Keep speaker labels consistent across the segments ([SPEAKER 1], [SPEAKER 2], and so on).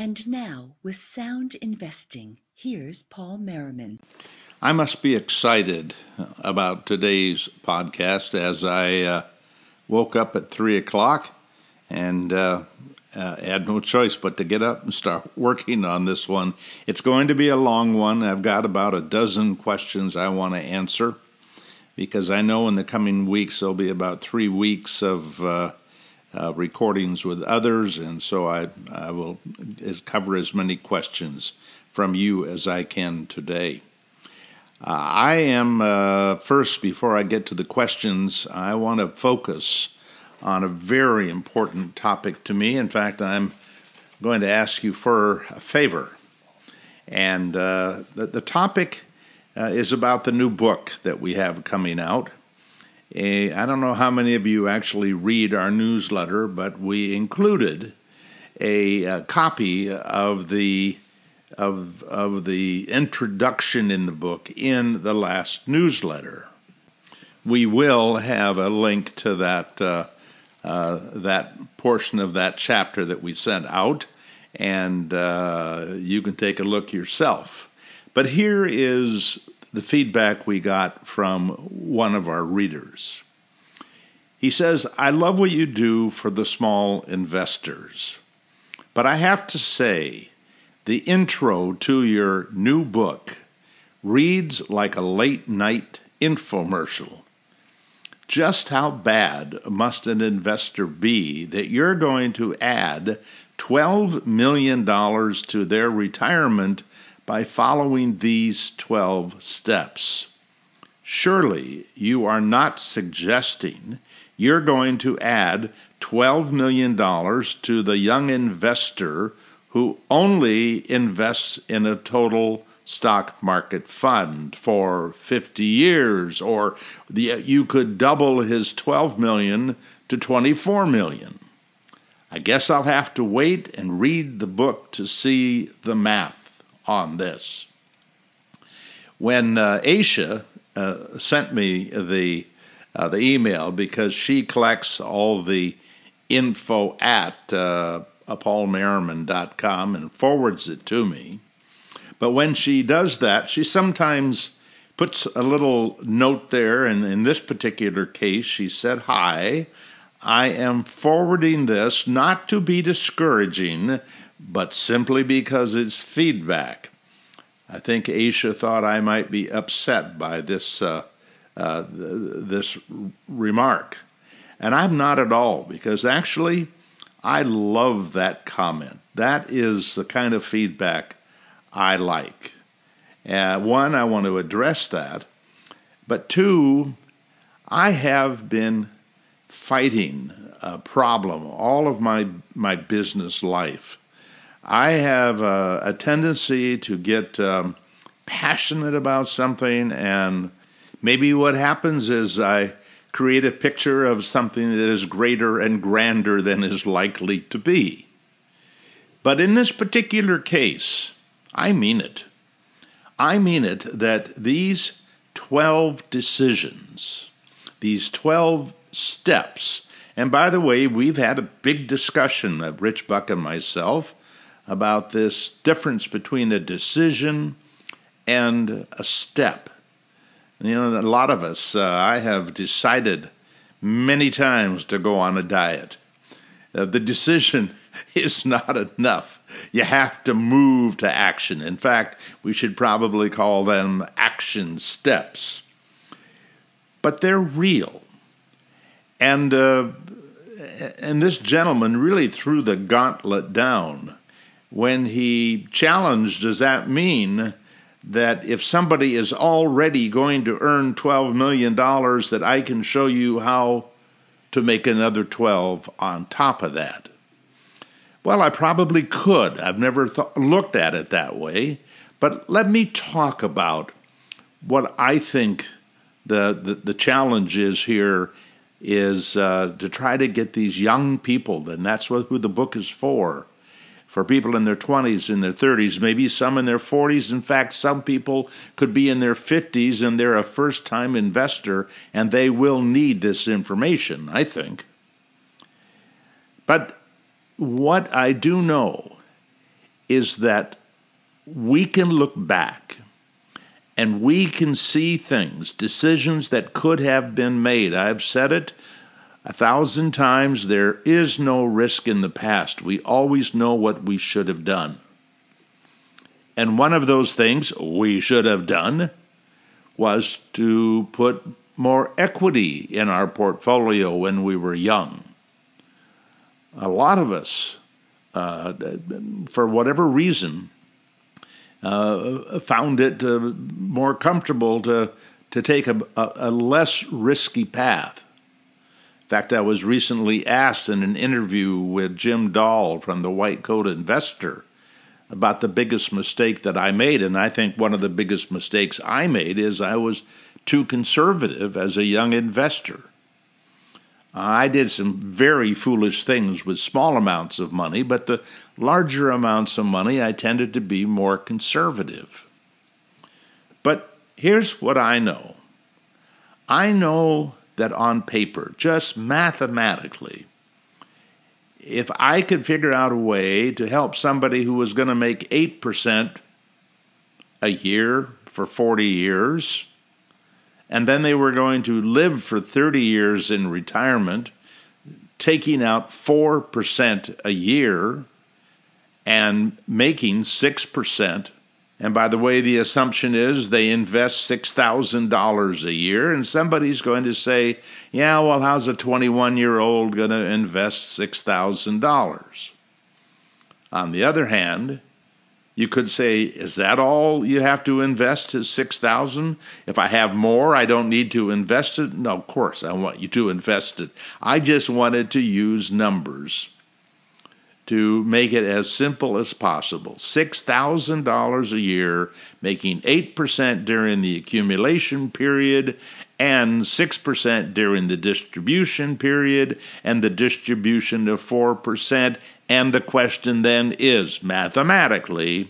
[SPEAKER 1] And now, with Sound Investing, here's Paul Merriman.
[SPEAKER 2] I must be excited about today's podcast as I woke up at 3 o'clock and had no choice but to get up and start working on this one. It's going to be a long one. I've got about a dozen questions I want to answer because I know in the coming weeks there'll be about 3 weeks of recordings with others, and so I will cover as many questions from you as I can today. I am, first, before I get to the questions, I want to focus on a very important topic to me. In fact, I'm going to ask you for a favor. And the topic is about the new book that we have coming out. I don't know how many of you actually read our newsletter, but we included a copy of the introduction in the book in the last newsletter. We will have a link to that portion of that chapter that we sent out, and you can take a look yourself. But here is the feedback we got from one of our readers. He says, "I love what you do for the small investors, but I have to say, the intro to your new book reads like a late-night infomercial. Just how bad must an investor be that you're going to add $12 million to their retirement by following these 12 steps? Surely you are not suggesting you're going to add $12 million to the young investor who only invests in a total stock market fund for 50 years, or you could double his $12 million to $24 million. I guess I'll have to wait and read the book to see the math on this." When Aisha sent me the email, because she collects all the info at paulmerriman.com and forwards it to me. But when she does that, she sometimes puts a little note there, and in this particular case, she said, "Hi, I am forwarding this not to be discouraging, but simply because it's feedback." I think Aisha thought I might be upset by this remark. And I'm not at all, because actually, I love that comment. That is the kind of feedback I like. One, I want to address that. But two, I have been fighting a problem all of my business life. I have a tendency to get passionate about something, and maybe what happens is I create a picture of something that is greater and grander than is likely to be. But in this particular case, I mean it. I mean it that these 12 decisions, these 12 steps, and by the way, we've had a big discussion, Rich Buck and myself, about this difference between a decision and a step. You know, a lot of us, I have decided many times to go on a diet. The decision is not enough. You have to move to action. In fact, we should probably call them action steps. But they're real. And this gentleman really threw the gauntlet down when he challenged, does that mean that if somebody is already going to earn $12 million, that I can show you how to make another 12 on top of that? Well, I probably could. I've never looked at it that way. But let me talk about what I think the challenge is here is to try to get these young people, and that's who the book is for people in their 20s, in their 30s, maybe some in their 40s. In fact, some people could be in their 50s and they're a first-time investor, and they will need this information, I think. But what I do know is that we can look back and we can see things, decisions that could have been made. I've said it 1,000 times, there is no risk in the past. We always know what we should have done. And one of those things we should have done was to put more equity in our portfolio when we were young. A lot of us, for whatever reason, found it more comfortable to take a less risky path. In fact, I was recently asked in an interview with Jim Dahl from the White Coat Investor about the biggest mistake that I made, and I think one of the biggest mistakes I made is I was too conservative as a young investor. I did some very foolish things with small amounts of money, but the larger amounts of money I tended to be more conservative. But here's what I know. I know that on paper, just mathematically, if I could figure out a way to help somebody who was going to make 8% a year for 40 years, and then they were going to live for 30 years in retirement, taking out 4% a year and making 6%. And by the way, the assumption is they invest $6,000 a year, and somebody's going to say, yeah, well, how's a 21-year-old going to invest $6,000? On the other hand, you could say, is that all you have to invest is $6,000? If I have more, I don't need to invest it? No, of course, I want you to invest it. I just wanted to use numbers to make it as simple as possible. $6,000 a year, making 8% during the accumulation period and 6% during the distribution period, and the distribution of 4%. And the question then is, mathematically,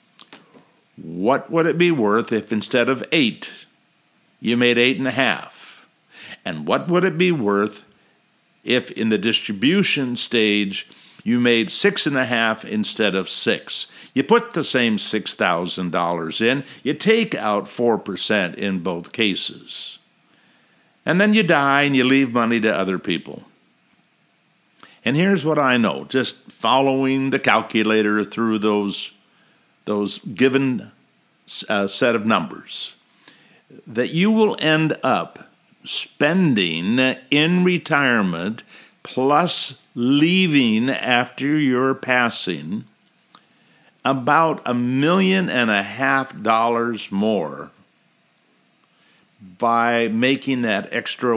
[SPEAKER 2] what would it be worth if instead of 8, you made 8.5? And what would it be worth if in the distribution stage you made 6.5 instead of 6? You put the same $6,000 in, you take out 4% in both cases. And then you die and you leave money to other people. And here's what I know, just following the calculator through those given set of numbers, that you will end up spending in retirement plus leaving after your passing about $1.5 million more by making that extra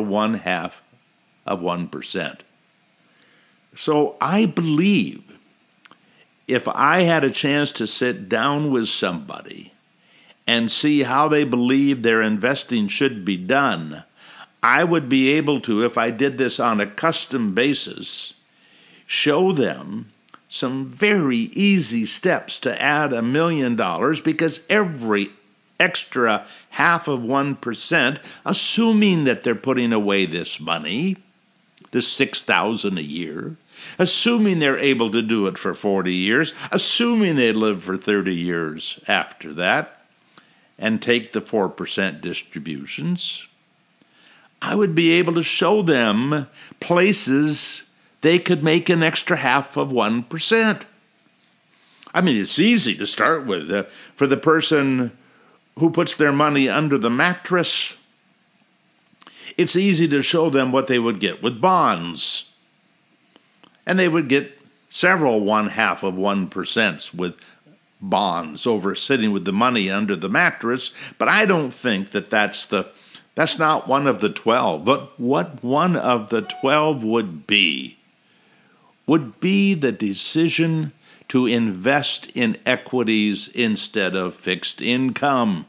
[SPEAKER 2] 0.5%. So I believe if I had a chance to sit down with somebody and see how they believe their investing should be done, I would be able to, if I did this on a custom basis, show them some very easy steps to add $1 million, because every extra 0.5%, assuming that they're putting away this money, this $6,000 a year, assuming they're able to do it for 40 years, assuming they live for 30 years after that, and take the 4% distributions, I would be able to show them places they could make an extra 0.5%. I mean, it's easy to start with. For the person who puts their money under the mattress, it's easy to show them what they would get with bonds. And they would get several 0.5% with bonds over sitting with the money under the mattress. But I don't think that that's not one of the 12. But what one of the 12 would be the decision to invest in equities instead of fixed income.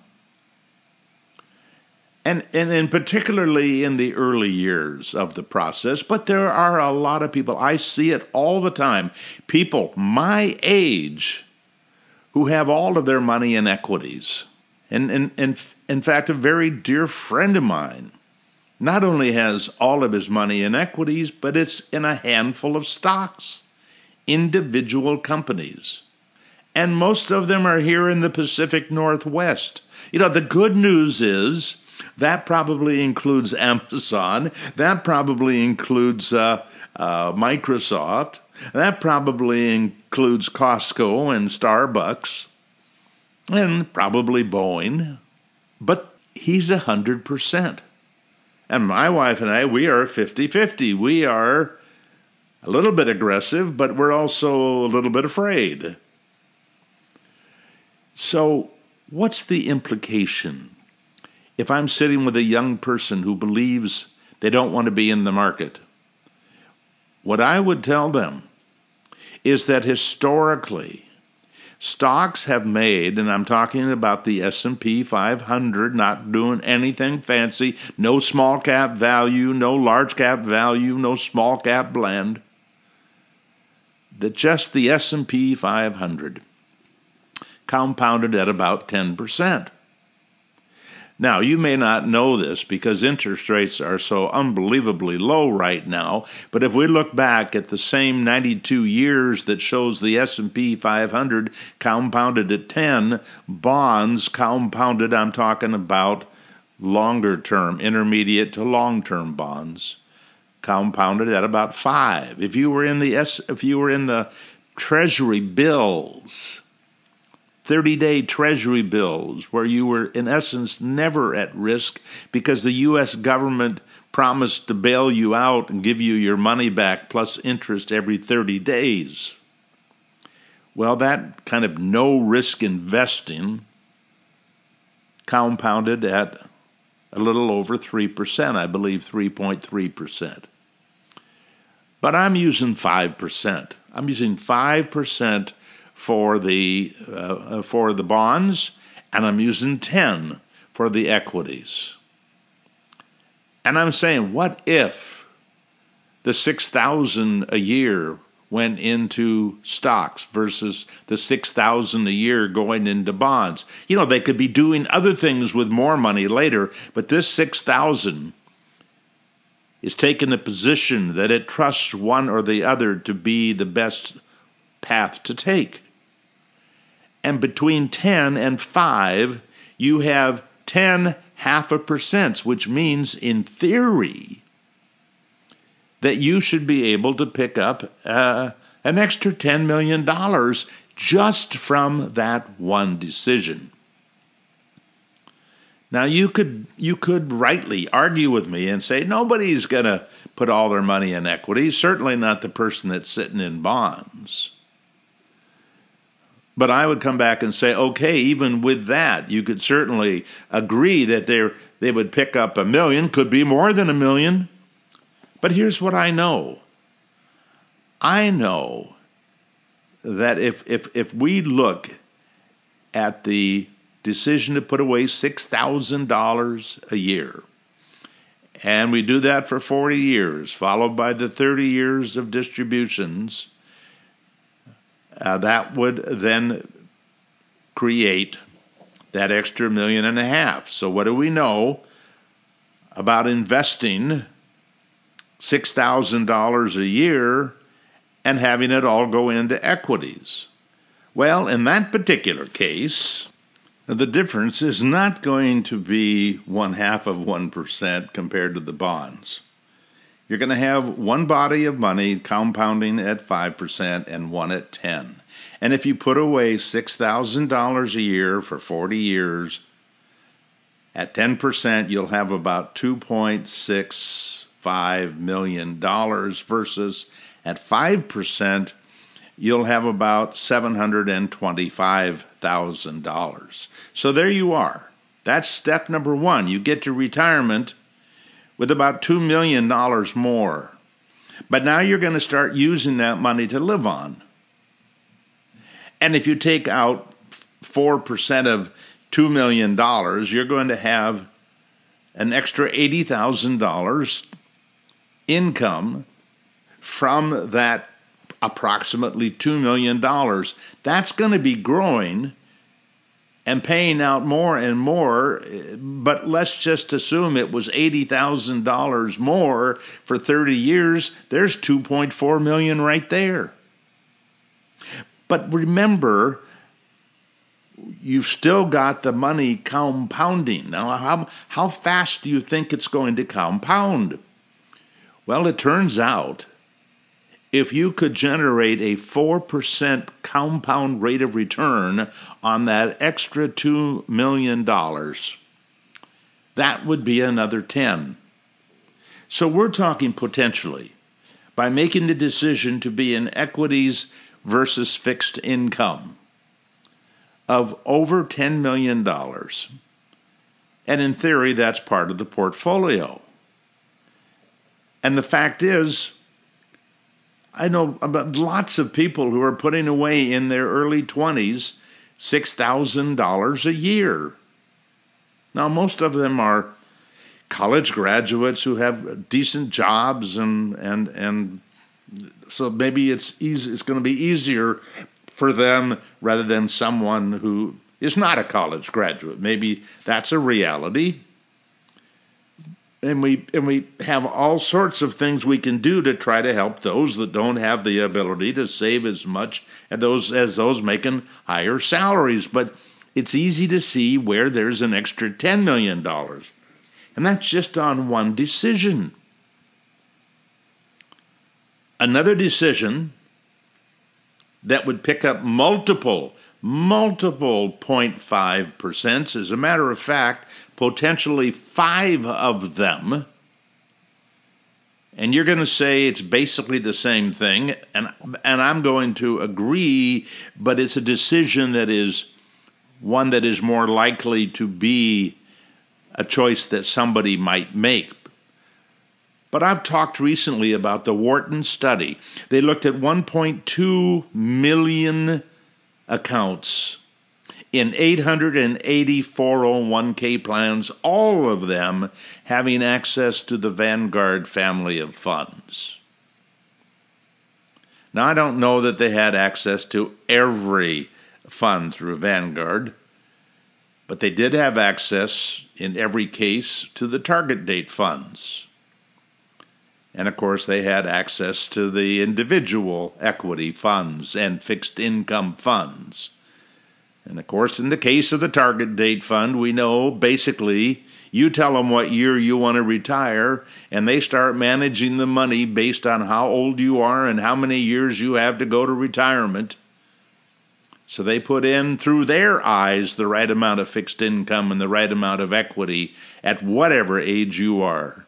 [SPEAKER 2] And particularly in the early years of the process, but there are a lot of people, I see it all the time, people my age who have all of their money in equities. And in fact, a very dear friend of mine not only has all of his money in equities, but it's in a handful of stocks, individual companies. And most of them are here in the Pacific Northwest. The good news is that probably includes Amazon. That probably includes Microsoft. That probably includes Costco and Starbucks. And probably Boeing. But he's 100%. And my wife and I, we are 50-50. We are a little bit aggressive, but we're also a little bit afraid. So what's the implication? If I'm sitting with a young person who believes they don't want to be in the market, what I would tell them is that historically, stocks have made, and I'm talking about the S&P 500, not doing anything fancy, no small cap value, no large cap value, no small cap blend, that just the S&P 500 compounded at about 10%. Now, you may not know this because interest rates are so unbelievably low right now, but if we look back at the same 92 years that shows the S&P 500 compounded at 10, bonds compounded, I'm talking about longer term, intermediate to long-term bonds, compounded at about 5. If you were in the Treasury bills, 30-day Treasury bills, where you were, in essence, never at risk because the U.S. government promised to bail you out and give you your money back plus interest every 30 days. Well, that kind of no-risk investing compounded at a little over 3%, I believe 3.3%. But I'm using 5%. I'm using 5% for the bonds, and I'm using 10 for the equities. And I'm saying, what if the $6,000 a year went into stocks versus the $6,000 a year going into bonds? They could be doing other things with more money later, but this $6,000 is taking a position that it trusts one or the other to be the best path to take. And between 10 and 5, you have 0.5%, which means, in theory, that you should be able to pick up an extra $10 million just from that one decision. Now, you could rightly argue with me and say nobody's going to put all their money in equities, certainly not the person that's sitting in bonds. But I would come back and say, okay, even with that, you could certainly agree that they would pick up $1 million, could be more than $1 million. But here's what I know. I know that if we look at the decision to put away $6,000 a year, and we do that for 40 years, followed by the 30 years of distributions, that would then create that extra $1.5 million. So what do we know about investing $6,000 a year and having it all go into equities? Well, in that particular case, the difference is not going to be 0.5% compared to the bonds. You're going to have one body of money compounding at 5% and one at 10%. And if you put away $6,000 a year for 40 years, at 10%, you'll have about $2.65 million versus at 5%, you'll have about $725,000. So there you are. That's step number one. You get to retirement with about $2 million more. But now you're going to start using that money to live on. And if you take out 4% of $2 million, you're going to have an extra $80,000 income from that approximately $2 million. That's going to be growing and paying out more and more, but let's just assume it was $80,000 more for 30 years. There's $2.4 million right there. But remember, you've still got the money compounding. Now, how fast do you think it's going to compound? Well, it turns out if you could generate a 4% compound rate of return on that extra $2 million, that would be another 10. So we're talking potentially, by making the decision to be in equities versus fixed income, of over $10 million. And in theory, that's part of the portfolio. And the fact is, I know about lots of people who are putting away in their early 20s $6,000 a year. Now, most of them are college graduates who have decent jobs, and so maybe it's going to be easier for them rather than someone who is not a college graduate. Maybe that's a reality. And we have all sorts of things we can do to try to help those that don't have the ability to save as much as those making higher salaries. But it's easy to see where there's an extra $10 million. And that's just on one decision. Another decision that would pick up multiple 0.5%, as a matter of fact, potentially 5 of them, and you're going to say it's basically the same thing, and I'm going to agree, but it's a decision that is one that is more likely to be a choice that somebody might make. But I've talked recently about the Wharton study. They looked at 1.2 million accounts in 880 401k plans, all of them having access to the Vanguard family of funds. Now, I don't know that they had access to every fund through Vanguard, but they did have access in every case to the target date funds. And of course, they had access to the individual equity funds and fixed income funds. And of course, in the case of the target date fund, we know basically you tell them what year you want to retire, and they start managing the money based on how old you are and how many years you have to go to retirement. So they put in, through their eyes, the right amount of fixed income and the right amount of equity at whatever age you are.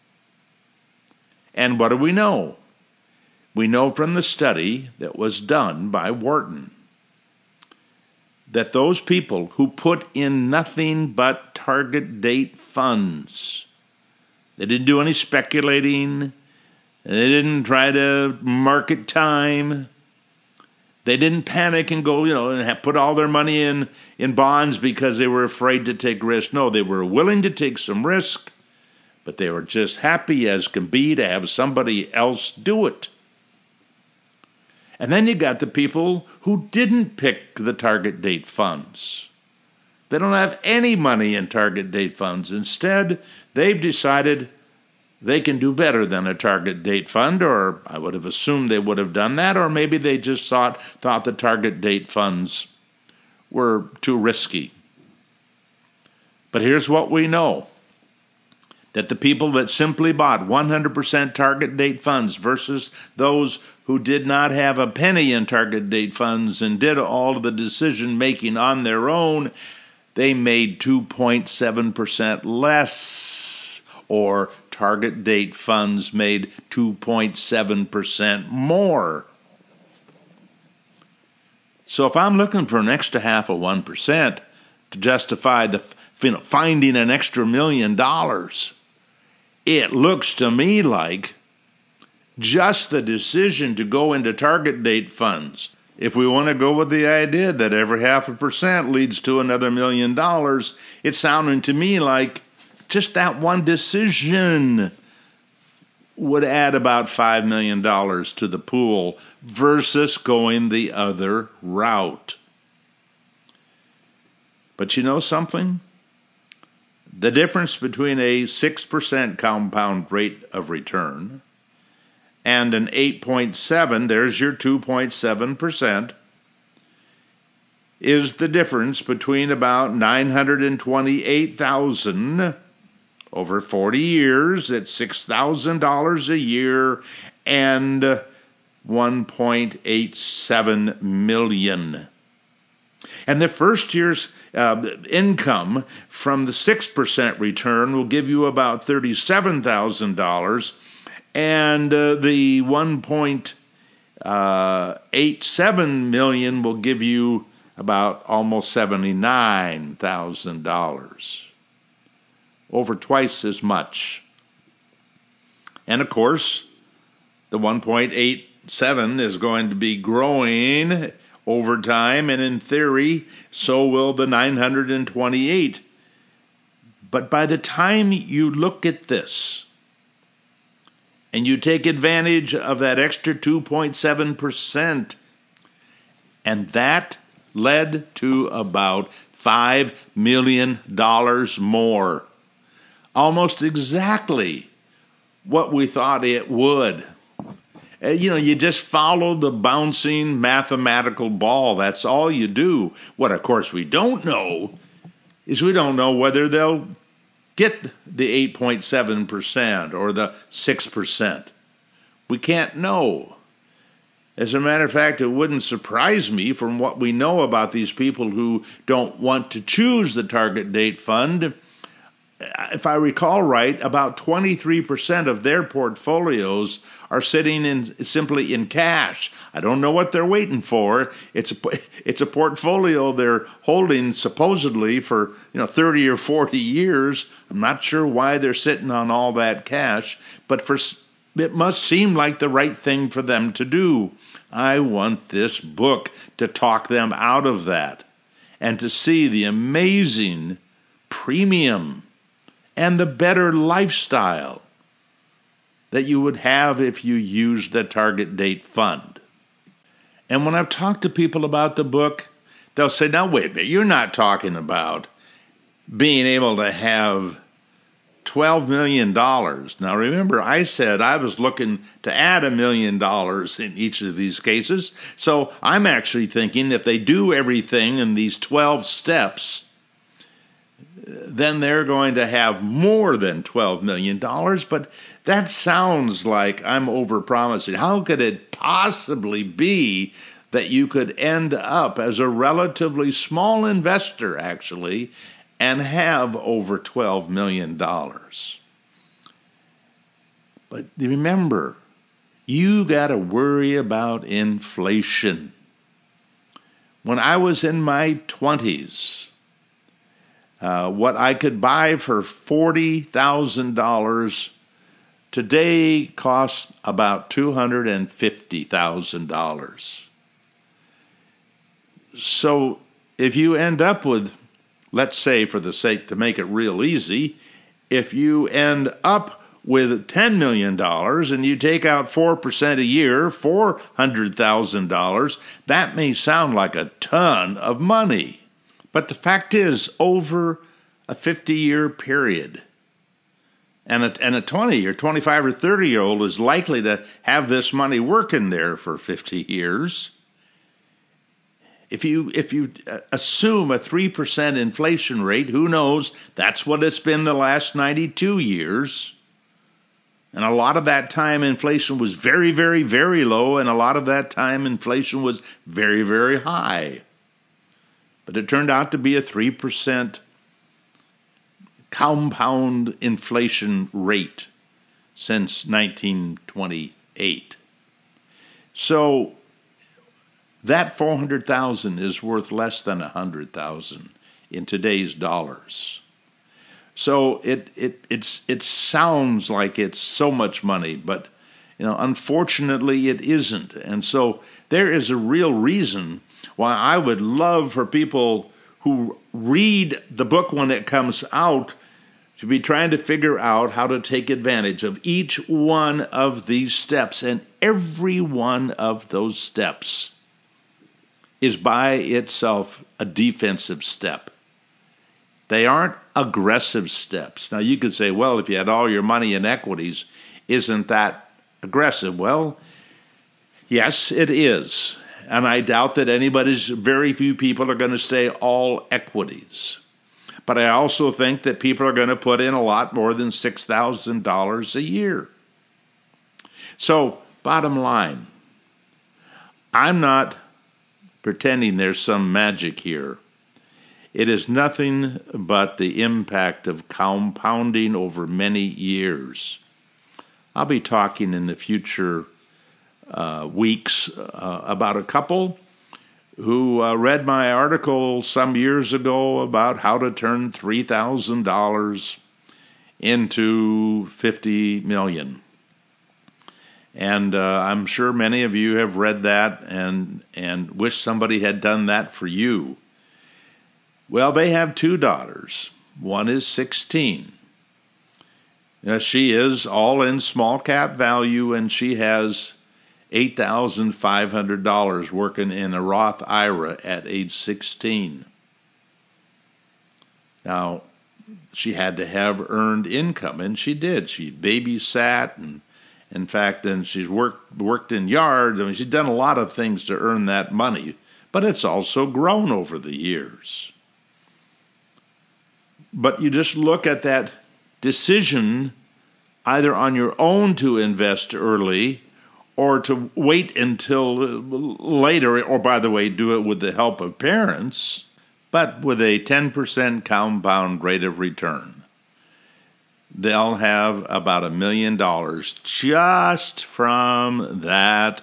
[SPEAKER 2] And what do we know? We know from the study that was done by Wharton that those people who put in nothing but target date funds, they didn't do any speculating, they didn't try to market time, they didn't panic and go, and put all their money in bonds because they were afraid to take risks. No, they were willing to take some risk, but they were just happy as can be to have somebody else do it. And then you got the people who didn't pick the target date funds. They don't have any money in target date funds. Instead, they've decided they can do better than a target date fund, or I would have assumed they would have done that, or maybe they just thought the target date funds were too risky. But here's what we know. That the people that simply bought 100% target date funds versus those who did not have a penny in target date funds and did all of the decision making on their own, they made 2.7% less, or target date funds made 2.7% more. So if I'm looking for an extra 0.5% to justify finding an extra $1 million, it looks to me like just the decision to go into target date funds, if we want to go with the idea that every 0.5% leads to another $1 million, it's sounding to me like just that one decision would add about $5 million to the pool versus going the other route. But you know something? The difference between a 6% compound rate of return and an 8.7, there's your 2.7%, is the difference between about $928,000 over 40 years at $6,000 a year and $1.87 million. And the first year's income from the 6% return will give you about $37,000, and the $1.87 million will give you about almost $79,000, over twice as much. And of course, the 1.87 is going to be growing over time, and in theory, so will the 928. But by the time you look at this, and you take advantage of that extra 2.7%, and that led to about $5 million more. Almost exactly what we thought it would. You just follow the bouncing mathematical ball. That's all you do. What, of course, we don't know is we don't know whether they'll get the 8.7% or the 6%. We can't know. As a matter of fact, it wouldn't surprise me from what we know about these people who don't want to choose the target date fund. If I recall right, about 23% of their portfolios are sitting simply in cash. I don't know what they're waiting for. It's a portfolio they're holding supposedly for 30 or 40 years. I'm not sure why they're sitting on all that cash, but it must seem like the right thing for them to do. I want this book to talk them out of that and to see the amazing premium and the better lifestyle that you would have if you used the target date fund. And when I've talked to people about the book, they'll say, now wait a minute, you're not talking about being able to have $12 million. Now remember, I said I was looking to add $1 million in each of these cases. So I'm actually thinking if they do everything in these 12 steps, then they're going to have more than $12 million. But that sounds like I'm overpromising. How could it possibly be that you could end up as a relatively small investor, actually, and have over $12 million? But remember, you got to worry about inflation. When I was in my 20s, what I could buy for $40,000 today costs about $250,000. So if you end up with, let's say for the sake to make it real easy, if you end up with $10 million and you take out 4% a year, $400,000, that may sound like a ton of money. But the fact is, over a 50-year period, and a 20 or 25 or 30-year-old is likely to have this money working there for 50 years. If you assume a 3% inflation rate, who knows? That's what it's been the last 92 years. And a lot of that time inflation was very, very, very low, and a lot of that time inflation was very, very high. But it turned out to be a 3% compound inflation rate since 1928. So that $400,000 is worth less than $100,000 in today's dollars. So it sounds like it's so much money, but unfortunately it isn't. And so there is a real reason why I would love for people who read the book when it comes out to be trying to figure out how to take advantage of each one of these steps. And every one of those steps is by itself a defensive step. They aren't aggressive steps. Now you could say, well, if you had all your money in equities, isn't that aggressive? Well, yes, it is. And I doubt that very few people are going to stay all equities. But I also think that people are going to put in a lot more than $6,000 a year. So, bottom line, I'm not pretending there's some magic here. It is nothing but the impact of compounding over many years. I'll be talking in the future weeks about a couple who read my article some years ago about how to turn $3,000 into $50 million. And I'm sure many of you have read that and wish somebody had done that for you. Well, they have two daughters. One is 16. She is all in small cap value, and she has $8,500 working in a Roth IRA at age 16. Now, she had to have earned income, and she did. She babysat, and in fact, and she's worked in yards. I mean, she's done a lot of things to earn that money, but it's also grown over the years. But you just look at that decision either on your own to invest early or to wait until later, or by the way, do it with the help of parents, but with a 10% compound rate of return. They'll have about $1 million just from that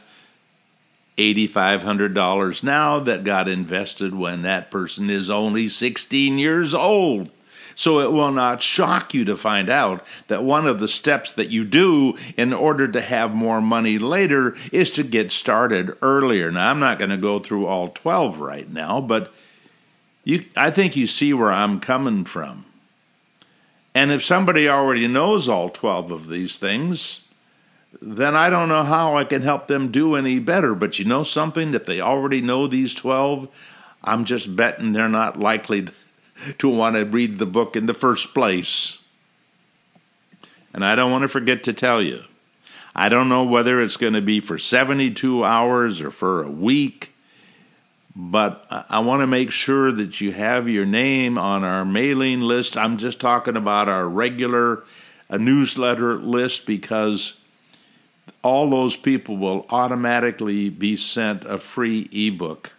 [SPEAKER 2] $8,500 now that got invested when that person is only 16 years old. So it will not shock you to find out that one of the steps that you do in order to have more money later is to get started earlier. Now, I'm not going to go through all 12 right now, but I think you see where I'm coming from. And if somebody already knows all 12 of these things, then I don't know how I can help them do any better. But you know something? If they already know these 12, I'm just betting they're not likely to want to read the book in the first place. And I don't want to forget to tell you, I don't know whether it's going to be for 72 hours or for a week, but I want to make sure that you have your name on our mailing list. I'm just talking about our regular newsletter list, because all those people will automatically be sent a free ebook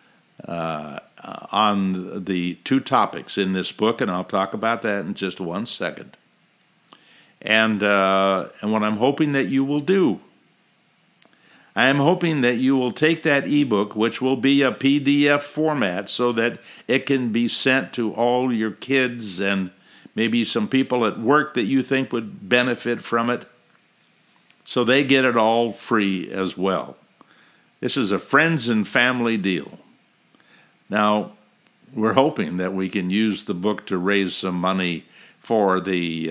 [SPEAKER 2] on the two topics in this book, and I'll talk about that in just 1 second. And what I'm hoping that you will do, I am hoping that you will take that ebook, which will be a PDF format, so that it can be sent to all your kids and maybe some people at work that you think would benefit from it, so they get it all free as well. This is a friends and family deal. Now, we're hoping that we can use the book to raise some money for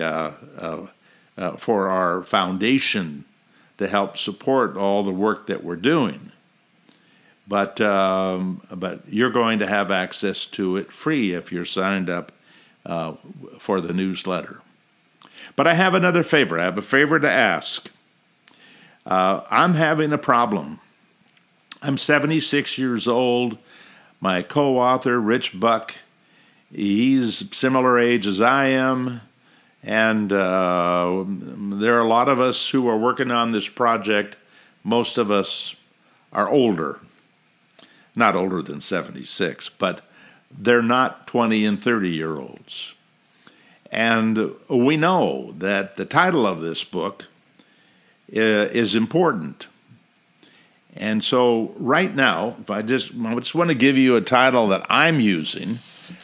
[SPEAKER 2] for our foundation to help support all the work that we're doing. But you're going to have access to it free if you're signed up for the newsletter. But I have another favor. I have a favor to ask. I'm having a problem. I'm 76 years old. My co-author, Rich Buck, he's similar age as I am, and there are a lot of us who are working on this project. Most of us are older, not older than 76, but they're not 20 and 30-year-olds. And we know that the title of this book is important. And so right now, I just want to give you a title that I'm using,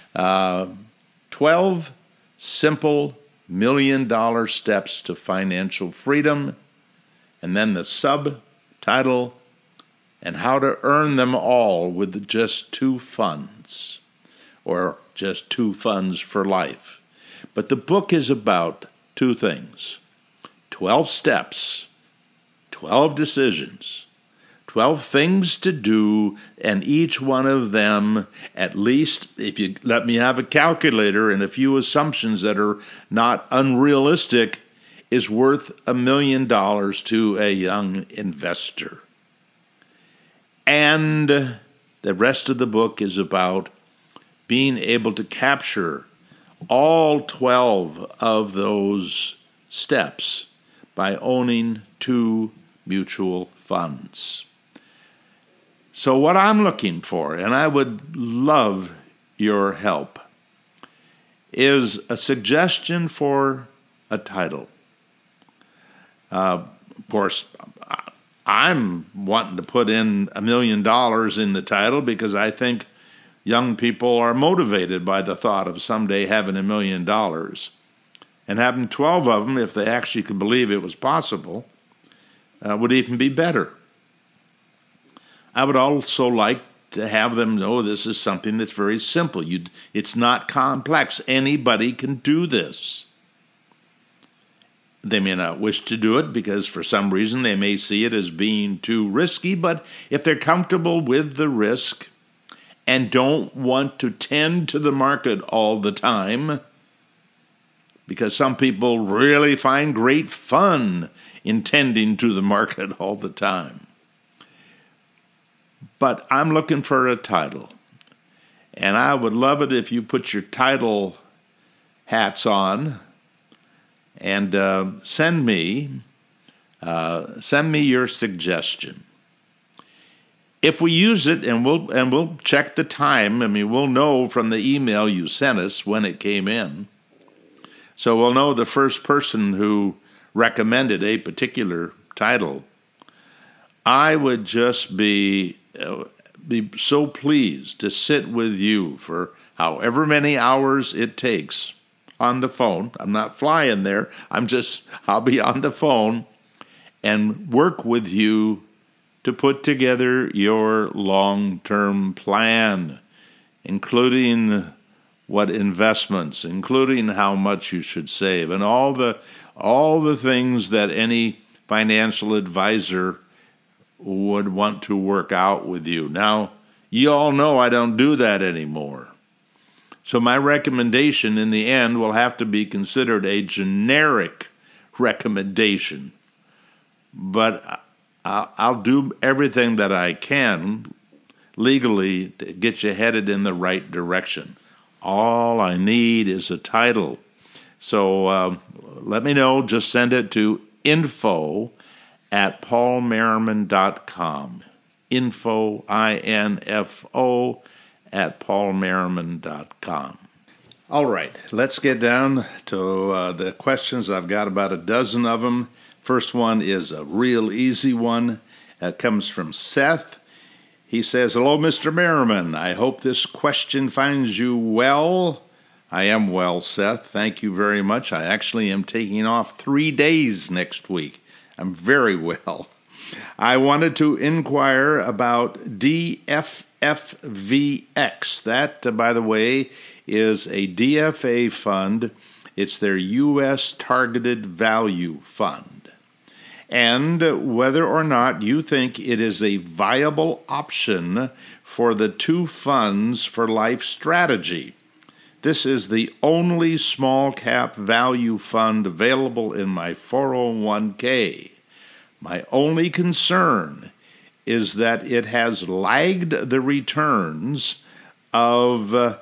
[SPEAKER 2] 12 Simple $1 Million Steps to Financial Freedom, and then the subtitle, and how to earn them all with just 2 funds, or just 2 funds for life. But the book is about 2 things: 12 steps, 12 decisions, 12 things to do, and each one of them, at least, if you let me have a calculator and a few assumptions that are not unrealistic, is worth $1 million to a young investor. And the rest of the book is about being able to capture all 12 of those steps by owning 2 mutual funds. So what I'm looking for, and I would love your help, is a suggestion for a title. Of course, I'm wanting to put in $1 million in the title because I think young people are motivated by the thought of someday having $1 million. And having 12 of them, if they actually could believe it was possible, would even be better. I would also like to have them know this is something that's very simple. It's not complex. Anybody can do this. They may not wish to do it because for some reason they may see it as being too risky, but if they're comfortable with the risk and don't want to tend to the market all the time, because some people really find great fun in tending to the market all the time. But I'm looking for a title, and I would love it if you put your title hats on and send me your suggestion. If we use it, and we'll check the time. I mean, we'll know from the email you sent us when it came in, so we'll know the first person who recommended a particular title. I would just be so pleased to sit with you for however many hours it takes on the phone. I'm not flying there. I'll be on the phone and work with you to put together your long-term plan, including what investments, including how much you should save, and all the things that any financial advisor would want to work out with you. Now, you all know I don't do that anymore. So my recommendation in the end will have to be considered a generic recommendation. But I'll do everything that I can legally to get you headed in the right direction. All I need is a title. So let me know. Just send it to info@paulmerriman.com. Info, I-N-F-O, @paulmerriman.com. All right, let's get down to the questions. I've got about a dozen of them. First one is a real easy one. It comes from Seth. He says, "Hello, Mr. Merriman. I hope this question finds you well." I am well, Seth. Thank you very much. I actually am taking off 3 days next week. I'm very well. I wanted to inquire about DFFVX. That, by the way, is a DFA fund. It's their U.S. Targeted Value Fund. And whether or not you think it is a viable option for the 2 funds for life strategy. This is the only small cap value fund available in my 401k. My only concern is that it has lagged the returns of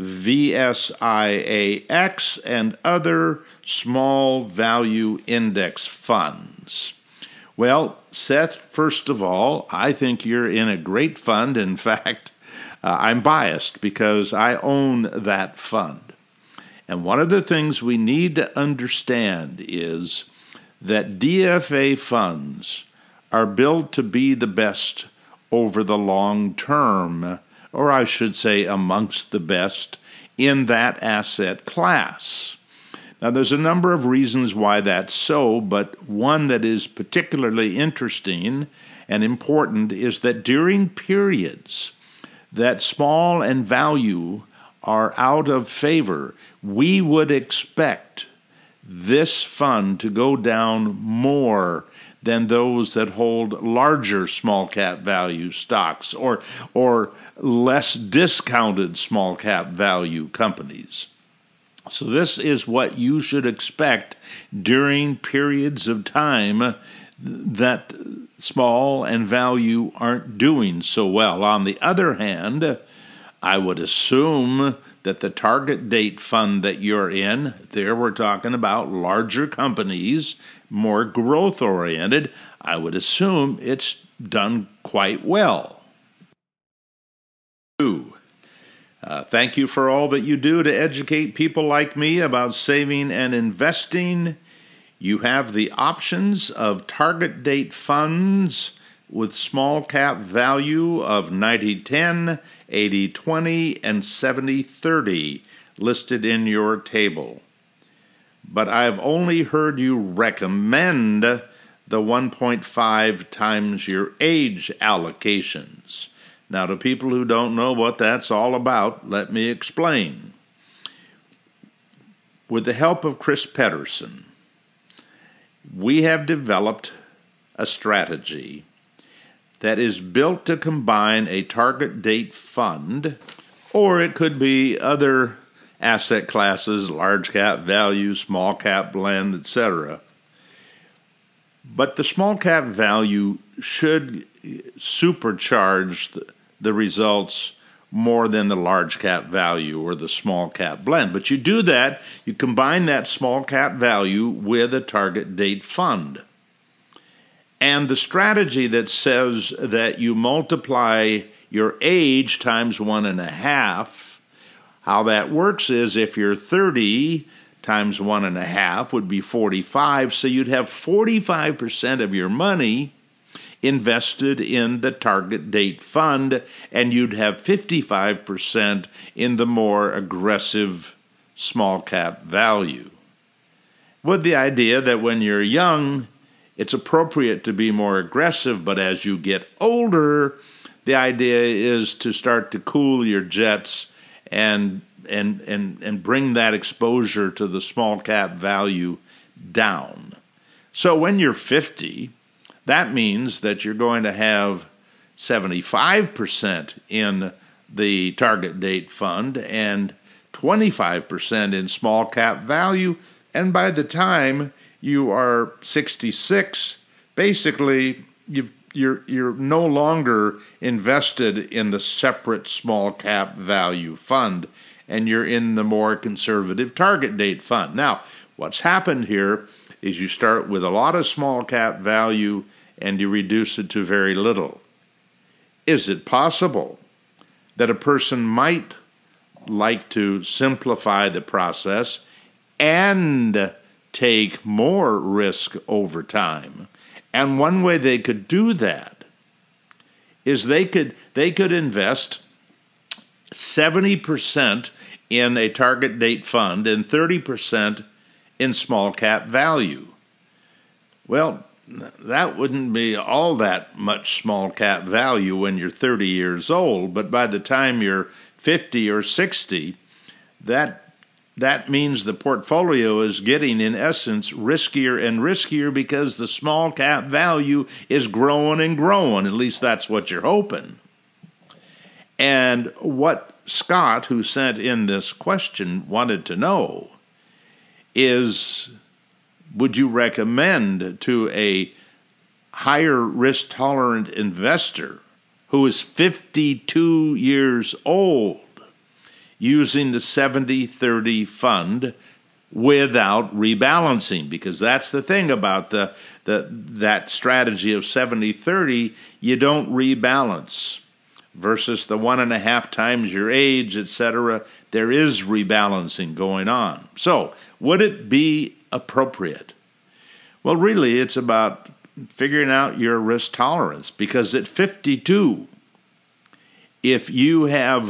[SPEAKER 2] VSIAX and other small value index funds. Well, Seth, first of all, I think you're in a great fund. In fact, I'm biased because I own that fund. And one of the things we need to understand is that DFA funds are built to be the best over the long term, or I should say amongst the best in that asset class. Now, there's a number of reasons why that's so, but one that is particularly interesting and important is that during periods that small and value are out of favor, we would expect this fund to go down more than those that hold larger small cap value stocks or less discounted small cap value companies. So this is what you should expect during periods of time that small and value aren't doing so well. On the other hand, I would assume that the target date fund that you're in, there we're talking about larger companies, more growth oriented, I would assume it's done quite well. Thank you for all that you do to educate people like me about saving and investing. You have the options of target date funds with small cap value of 90-10, 80-20, and 70-30 listed in your table. But I've only heard you recommend the 1.5 times your age allocations. Now, to people who don't know what that's all about, let me explain. With the help of Chris Pedersen, we have developed a strategy that is built to combine a target date fund, or it could be other asset classes, large cap value, small cap blend, etc. But the small cap value should supercharge the results more than the large cap value or the small cap blend. But you do that, you combine that small cap value with a target date fund. And the strategy that says that you multiply your age times 1.5, how that works is if you're 30 times 1.5 would be 45, so you'd have 45% of your money invested in the target date fund, and you'd have 55% in the more aggressive small cap value. With the idea that when you're young, it's appropriate to be more aggressive, but as you get older, the idea is to start to cool your jets and bring that exposure to the small cap value down. So when you're 50, that means that you're going to have 75% in the target date fund and 25% in small cap value. And by the time you are 66, basically you're no longer invested in the separate small cap value fund, and you're in the more conservative target date fund. Now, what's happened here is you start with a lot of small cap value and you reduce it to very little. Is it possible that a person might like to simplify the process and take more risk over time? And one way they could do that is they could invest 70% in a target date fund and 30% in small cap value. Well, that wouldn't be all that much small cap value when you're 30 years old, but by the time you're 50 or 60, that means the portfolio is getting, in essence, riskier and riskier because the small cap value is growing and growing. At least that's what you're hoping. And what Scott, who sent in this question, wanted to know is, would you recommend to a higher risk tolerant investor who is 52 years old using the 70-30 fund without rebalancing? Because that's the thing about that strategy of 70-30, you don't rebalance. Versus the 1.5 times your age, etc., there is rebalancing going on. So, would it be appropriate? Well, really, it's about figuring out your risk tolerance, because at 52, if you have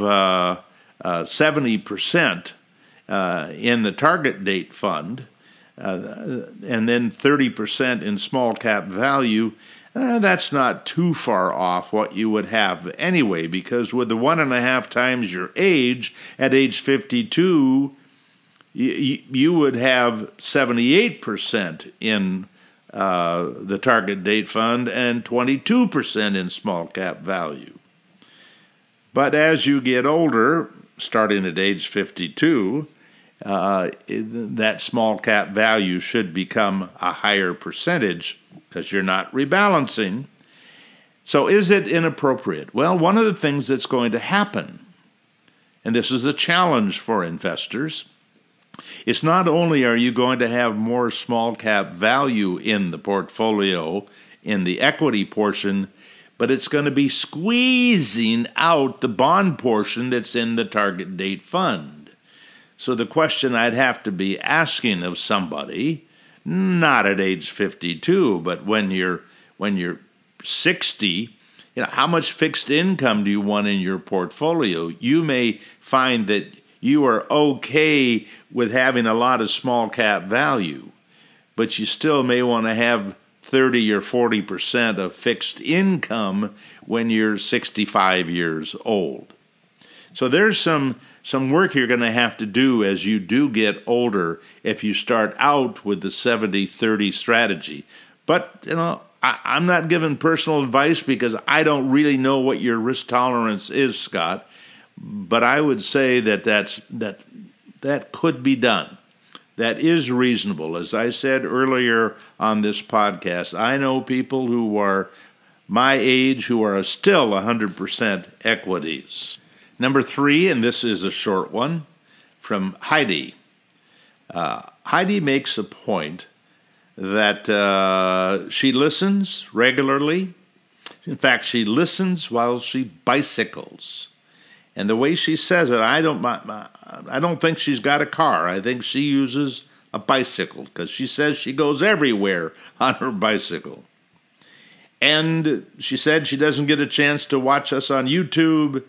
[SPEAKER 2] 70% in the target date fund and then 30% in small cap value, that's not too far off what you would have anyway, because with the 1.5 times your age, at age 52, you would have 78% in the target date fund and 22% in small cap value. But as you get older, starting at age 52, that small cap value should become a higher percentage because you're not rebalancing. So is it inappropriate? Well, one of the things that's going to happen, and this is a challenge for investors, is not only are you going to have more small cap value in the portfolio, in the equity portion, but it's going to be squeezing out the bond portion that's in the target date fund. So the question I'd have to be asking of somebody, not at age 52, but when you're 60, how much fixed income do you want in your portfolio? You may find that you are okay with having a lot of small cap value, but you still may want to have 30 or 40% of fixed income when you're 65 years old. So there's some work you're going to have to do as you do get older if you start out with the 70-30 strategy. But, I'm not giving personal advice because I don't really know what your risk tolerance is, Scott. But I would say that could be done. That is reasonable. As I said earlier on this podcast, I know people who are my age who are still 100% equities. Number 3, and this is a short one, from Heidi. Heidi makes a point that she listens regularly. In fact, she listens while she bicycles. And the way she says it, I don't think she's got a car. I think she uses a bicycle because she says she goes everywhere on her bicycle. And she said she doesn't get a chance to watch us on YouTube,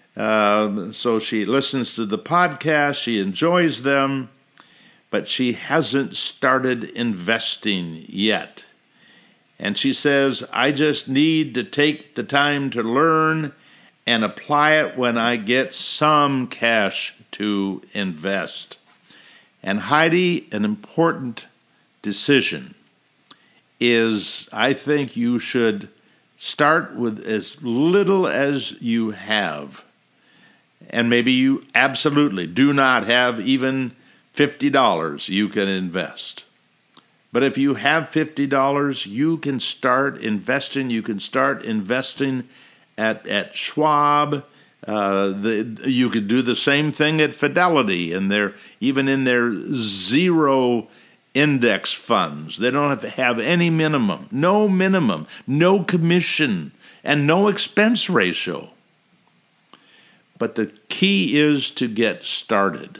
[SPEAKER 2] so she listens to the podcast. She enjoys them, but she hasn't started investing yet. And she says, I just need to take the time to learn and apply it when I get some cash to invest. And Heidi, an important decision is I think you should start with as little as you have. And maybe you absolutely do not have even $50 you can invest. But if you have $50, you can start investing. You can start investing at Schwab. You could do the same thing at Fidelity, and even in their zero index funds. They don't have to have any minimum, no commission, and no expense ratio. But the key is to get started.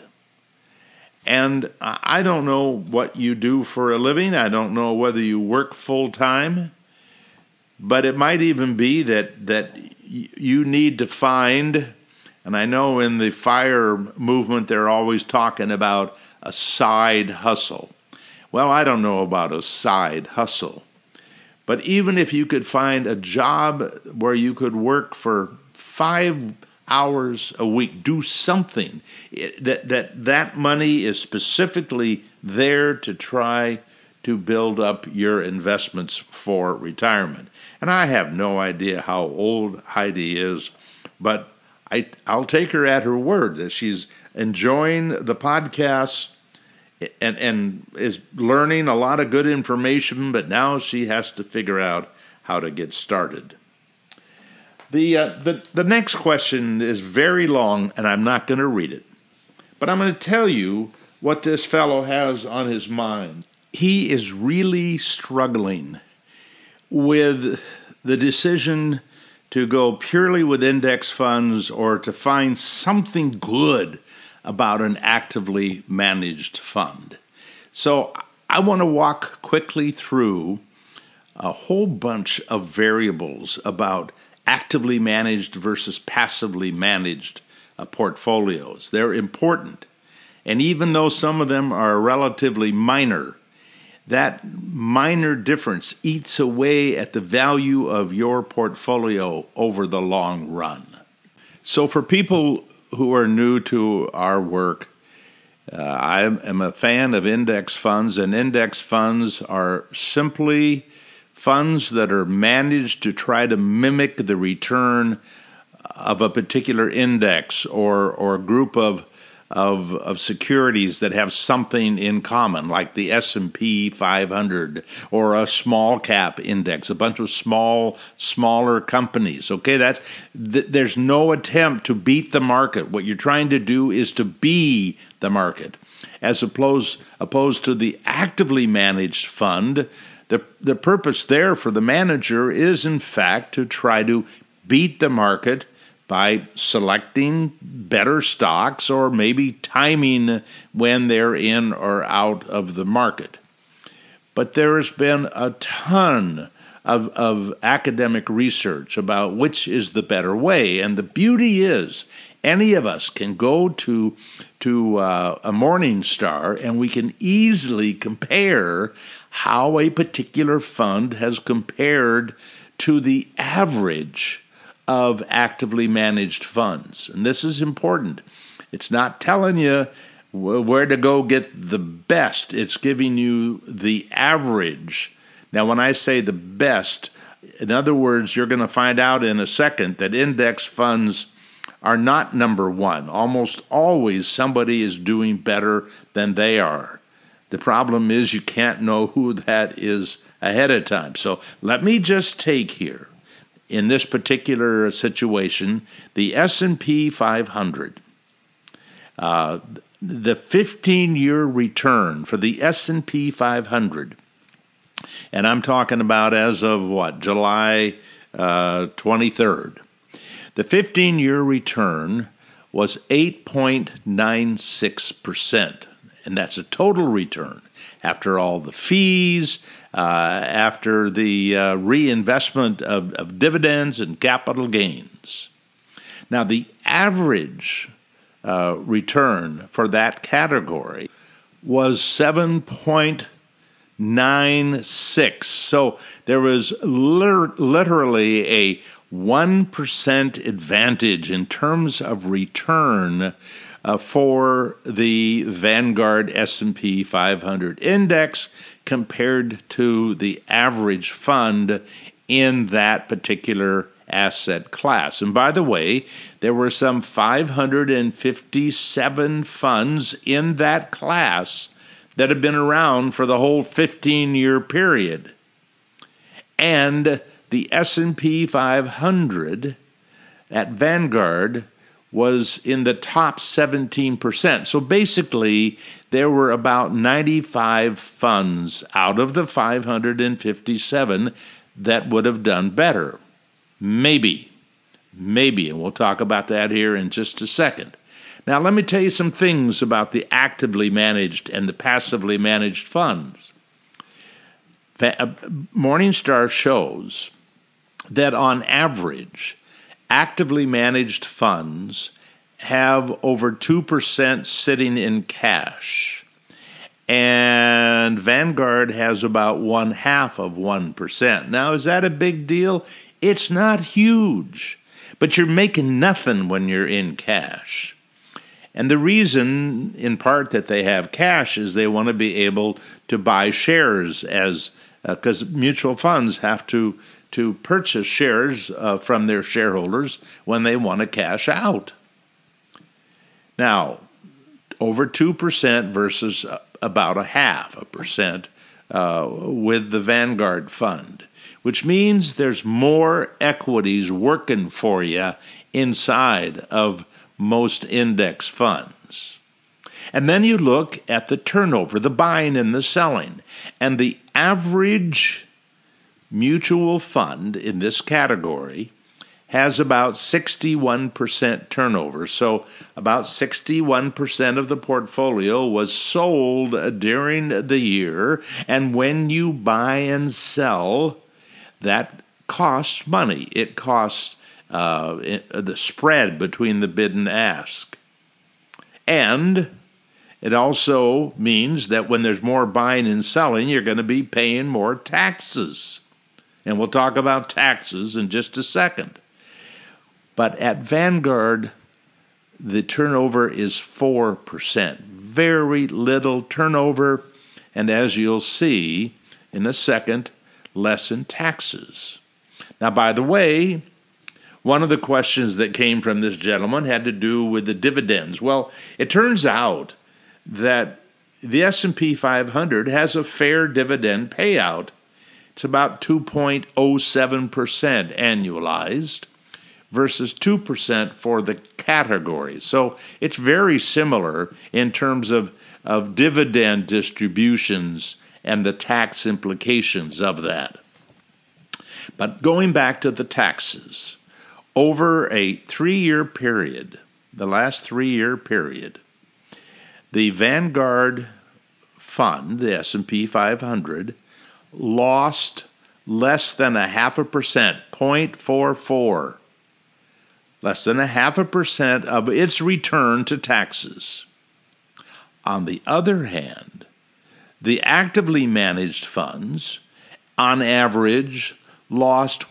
[SPEAKER 2] And I don't know what you do for a living. I don't know whether you work full time. But it might even be that you need to find, and I know in the FIRE movement they're always talking about a side hustle. Well, I don't know about a side hustle. But even if you could find a job where you could work for 5 hours a week, do something, that money is specifically there to try to build up your investments for retirement. And I have no idea how old Heidi is, but I'll take her at her word that she's enjoying the podcast and is learning a lot of good information, but now she has to figure out how to get started. The next question is very long, and I'm not going to read it. But I'm going to tell you what this fellow has on his mind. He is really struggling with the decision to go purely with index funds or to find something good about an actively managed fund. So I want to walk quickly through a whole bunch of variables about actively managed versus passively managed portfolios. They're important. And even though some of them are relatively minor, that minor difference eats away at the value of your portfolio over the long run. So for people who are new to our work, I am a fan of index funds, and index funds are simply funds that are managed to try to mimic the return of a particular index or group of of securities that have something in common, like the S&P 500 or a small cap index, a bunch of smaller companies. Okay, there's no attempt to beat the market. What you're trying to do is to be the market, as opposed to the actively managed fund. The purpose there for the manager is, in fact, to try to beat the market by selecting better stocks or maybe timing when they're in or out of the market. But there has been a ton of academic research about which is the better way. And the beauty is any of us can go to a Morningstar and we can easily compare how a particular fund has compared to the average of actively managed funds. And this is important. It's not telling you where to go get the best. It's giving you the average. Now, when I say the best, in other words, you're going to find out in a second that index funds are not number one. Almost always somebody is doing better than they are. The problem is you can't know who that is ahead of time. So let me just take here, in this particular situation, the S&P 500. The 15-year return for the S&P 500, and I'm talking about as of July 23rd. The 15-year return was 8.96%. And that's a total return after all the fees, after the reinvestment of dividends and capital gains. Now, the average return for that category was 7.96. So there was literally a 1% advantage in terms of return for the Vanguard S&P 500 index compared to the average fund in that particular asset class. And by the way, there were some 557 funds in that class that have been around for the whole 15-year period. And the S&P 500 at Vanguard was in the top 17%. So basically, there were about 95 funds out of the 557 that would have done better. Maybe, and we'll talk about that here in just a second. Now, let me tell you some things about the actively managed and the passively managed funds. Morningstar shows that on average, actively managed funds have over 2% sitting in cash, and Vanguard has about 0.5%. Now, is that a big deal? It's not huge, but you're making nothing when you're in cash. And the reason, in part, that they have cash is they want to be able to buy shares because mutual funds have to purchase shares from their shareholders when they want to cash out. Now, over 2% versus about 0.5% with the Vanguard fund, which means there's more equities working for you inside of most index funds. And then you look at the turnover, the buying and the selling, and the average mutual fund in this category has about 61% turnover. So about 61% of the portfolio was sold during the year. And when you buy and sell, that costs money. It costs the spread between the bid and ask. And it also means that when there's more buying and selling, you're going to be paying more taxes. And we'll talk about taxes in just a second. But at Vanguard, the turnover is 4%. Very little turnover, and as you'll see in a second, less in taxes. Now, by the way, One of the questions that came from this gentleman had to do with the dividends. Well, it turns out that the S&P 500 has a fair dividend payout. It's about 2.07% annualized versus 2% for the category. So it's very similar in terms of dividend distributions and the tax implications of that. But going back to the taxes, over a 3-year period, the last 3-year period, the Vanguard fund, the S&P 500, lost less than 0.5%, 0.44, less than 0.5% of its return to taxes. On the other hand, the actively managed funds, on average, lost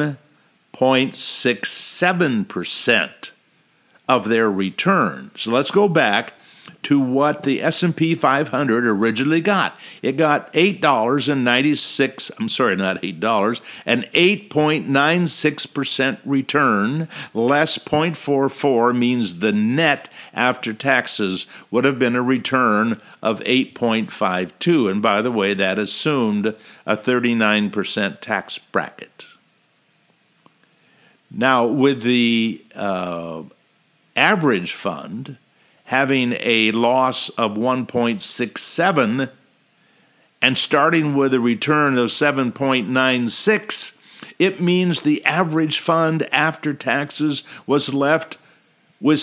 [SPEAKER 2] 1.67% of their return. So let's go back to what the S&P 500 originally got. It got $8.96, I'm sorry, not $8, an 8.96% return, less 0.44 means the net after taxes would have been a return of 8.52. And by the way, that assumed a 39% tax bracket. Now, with the average fund having a loss of 1.67 and starting with a return of 7.96, it means the average fund after taxes was left with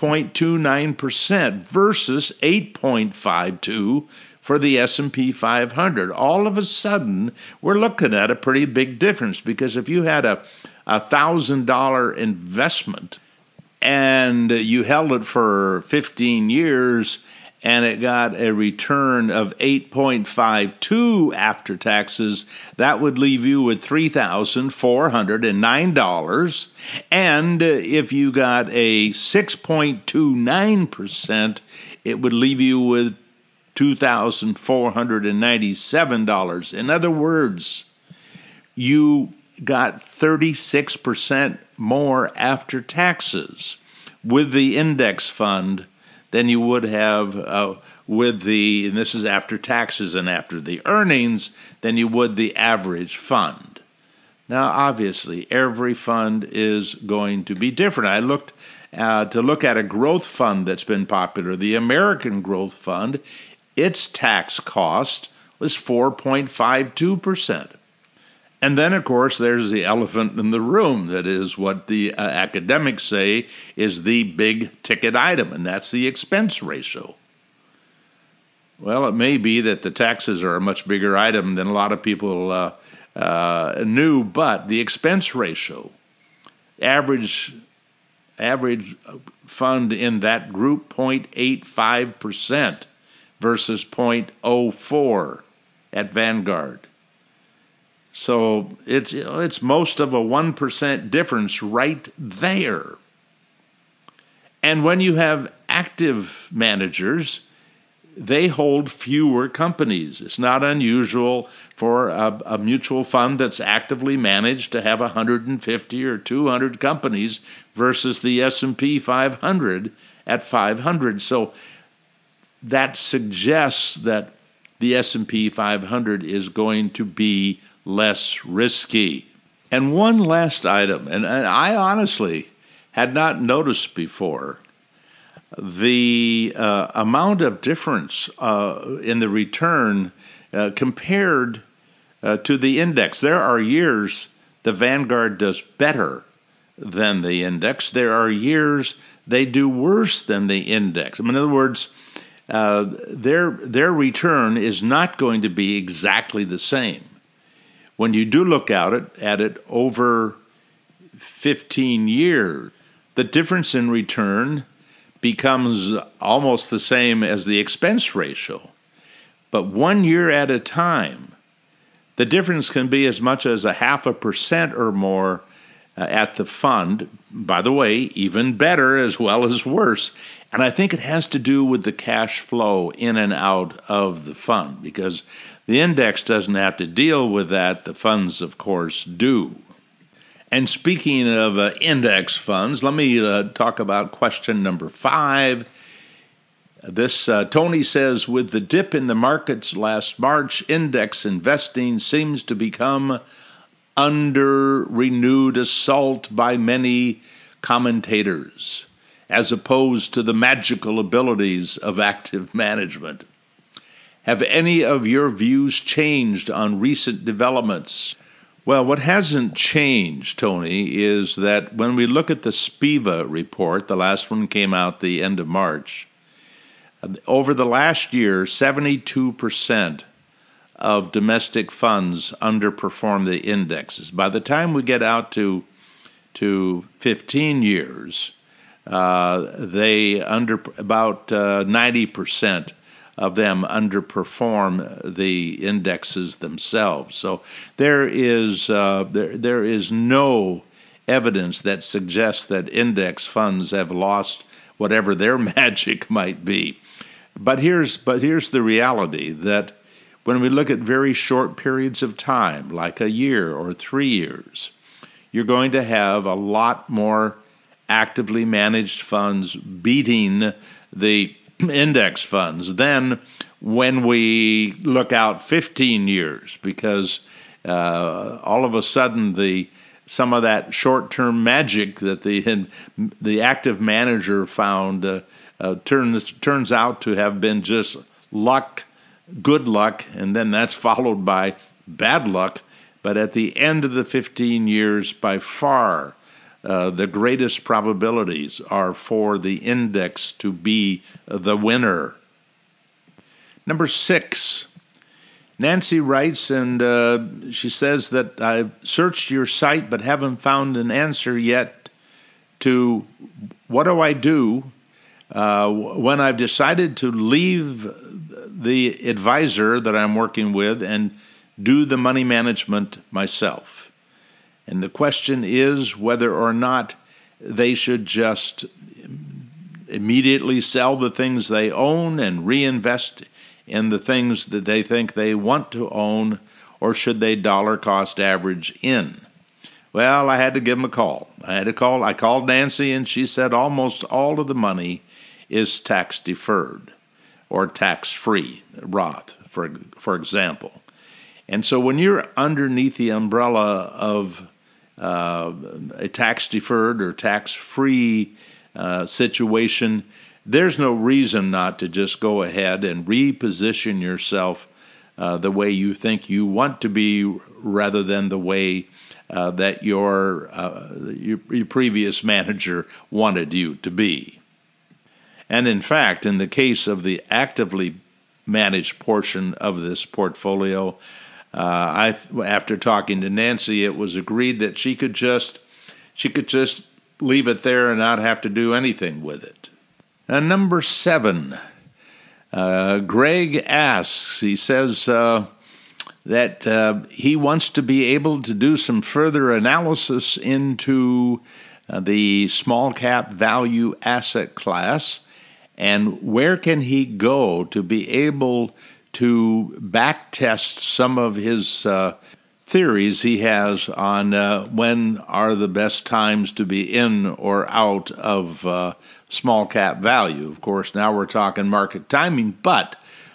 [SPEAKER 2] 6.29% versus 8.52 for the S&P 500. All of a sudden, we're looking at a pretty big difference, because if you had a $1,000 investment and you held it for 15 years and it got a return of 8.52 after taxes, that would leave you with $3,409. And if you got a 6.29%, it would leave you with $2,497. In other words, you got 36% more after taxes with the index fund than you would have with the, and this is after taxes and after the earnings, than you would the average fund. Now, obviously, every fund is going to be different. I looked to look at a growth fund that's been popular, the American Growth Fund. Its tax cost was 4.52%. And then, of course, there's the elephant in the room. That is what the academics say is the big ticket item, and that's the expense ratio. Well, it may be that the taxes are a much bigger item than a lot of people knew, but the expense ratio, average fund in that group, 0.85% versus 0.04 at Vanguard. So it's most of a 1% difference right there. And when you have active managers, they hold fewer companies. It's not unusual for a mutual fund that's actively managed to have 150 or 200 companies versus the S&P 500 at 500. So that suggests that the S&P 500 is going to be less risky. And one last item, and I honestly had not noticed before, the amount of difference in the return compared to the index. There are years the Vanguard does better than the index. There are years they do worse than the index. In other words, their return is not going to be exactly the same. When you do look at it over 15 years, the difference in return becomes almost the same as the expense ratio. But 1 year at a time, the difference can be as much as 0.5% or more at the fund. By the way, even better as well as worse. And I think it has to do with the cash flow in and out of the fund, because the index doesn't have to deal with that. The funds, of course, do. And speaking of index funds, let me talk about question number 5. This Tony says, with the dip in the markets last March, index investing seems to become under renewed assault by many commentators, as opposed to the magical abilities of active management. Have any of your views changed on recent developments? Well, what hasn't changed, Tony, is that when we look at the SPIVA report, the last one came out the end of March, over the last year, 72% of domestic funds underperform the indexes. By the time we get out to 15 years, they about 90% of them underperform the indexes themselves. So there is no evidence that suggests that index funds have lost whatever their magic might be. But here's the reality, that when we look at very short periods of time, like a year or 3 years, you're going to have a lot more actively managed funds beating the index funds than when we look out 15 years, because all of a sudden some of that short-term magic that the active manager found turns out to have been just luck, good luck, and then that's followed by bad luck. But at the end of the 15 years, by far, the greatest probabilities are for the index to be the winner. Number 6, Nancy writes, and she says that I've searched your site but haven't found an answer yet to what do I do when I've decided to leave the advisor that I'm working with and do the money management myself. And the question is whether or not they should just immediately sell the things they own and reinvest in the things that they think they want to own, or should they dollar cost average in? Well, I had to give them a call. I called Nancy, and she said almost all of the money is tax deferred or tax free, Roth, for example. And so when you're underneath the umbrella of a tax deferred or tax free situation, there's no reason not to just go ahead and reposition yourself the way you think you want to be, rather than the way that your previous manager wanted you to be. And in fact, in the case of the actively managed portion of this portfolio, after talking to Nancy, it was agreed that she could just leave it there and not have to do anything with it. And number 7, Greg asks, he says that he wants to be able to do some further analysis into the small cap value asset class, and where can he go to be able to back test some of his theories he has on when are the best times to be in or out of small cap value. Of course, now we're talking market timing, but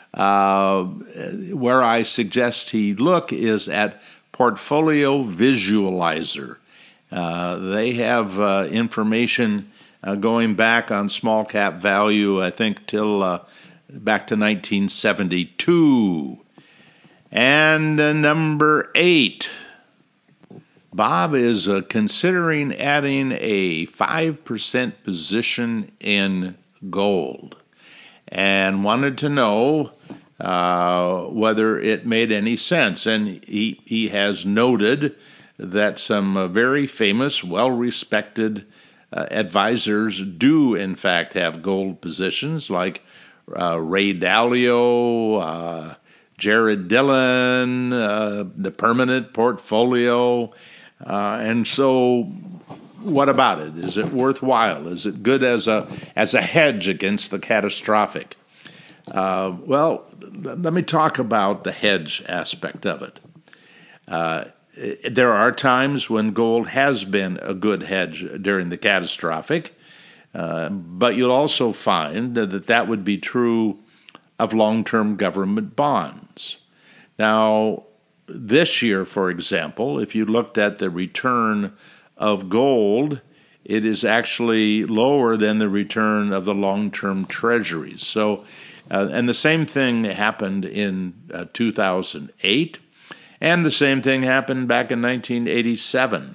[SPEAKER 2] where I suggest he look is at Portfolio Visualizer. They have information going back on small cap value, I think, till back to 1972. And number 8, Bob is considering adding a 5% position in gold and wanted to know whether it made any sense. And he has noted that some very famous, well-respected advisors do, in fact, have gold positions, like Ray Dalio, Jared Dillon, the Permanent Portfolio. And so what about it? Is it worthwhile? Is it good as a hedge against the catastrophic? Well, let me talk about the hedge aspect of it. there are times when gold has been a good hedge during the catastrophic, but you'll also find that that would be true of long-term government bonds. Now, this year, for example, if you looked at the return of gold, it is actually lower than the return of the long-term treasuries. So, and the same thing happened in 2008, and the same thing happened back in 1987.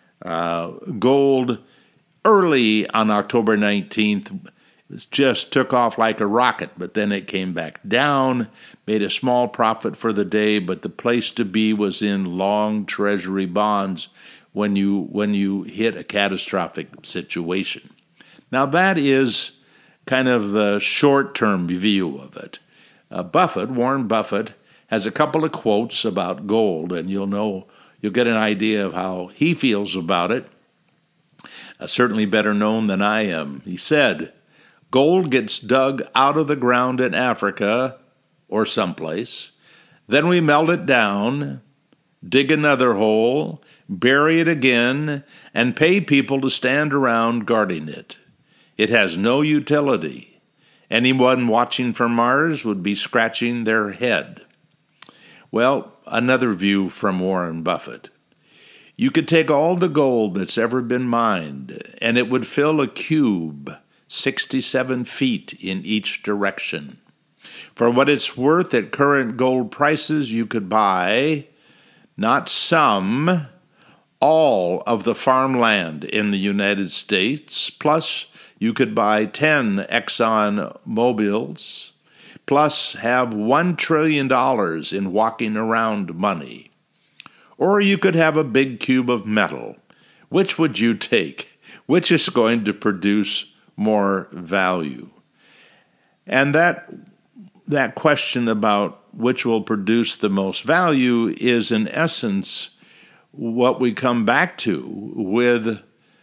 [SPEAKER 2] Gold early on October 19th just took off like a rocket, but then it came back down, made a small profit for the day, but the place to be was in long treasury bonds when you hit a catastrophic situation. Now that is kind of the short-term view of it. Warren Buffett, has a couple of quotes about gold, and you'll get an idea of how he feels about it. Certainly better known than I am. He said, "Gold gets dug out of the ground in Africa or someplace. Then we melt it down, dig another hole, bury it again, and pay people to stand around guarding it. It has no utility. Anyone watching from Mars would be scratching their head." Well, another view from Warren Buffett. You could take all the gold that's ever been mined, and it would fill a cube 67 feet in each direction. For what it's worth at current gold prices, you could buy not some, all of the farmland in the United States, plus you could buy 10 Exxon Mobils, plus have $1 trillion in walking around money. Or you could have a big cube of metal. Which would you take? Which is going to produce more value? And that question about which will produce the most value is in essence what we come back to with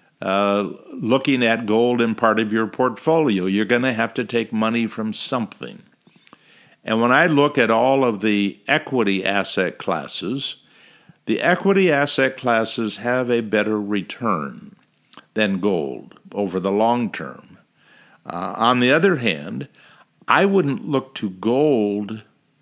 [SPEAKER 2] looking at gold in part of your portfolio. You're going to have to take money from something. And when I look at all of the equity asset classes, the equity asset classes have a better return than gold over the long term. On the other hand, I wouldn't look to gold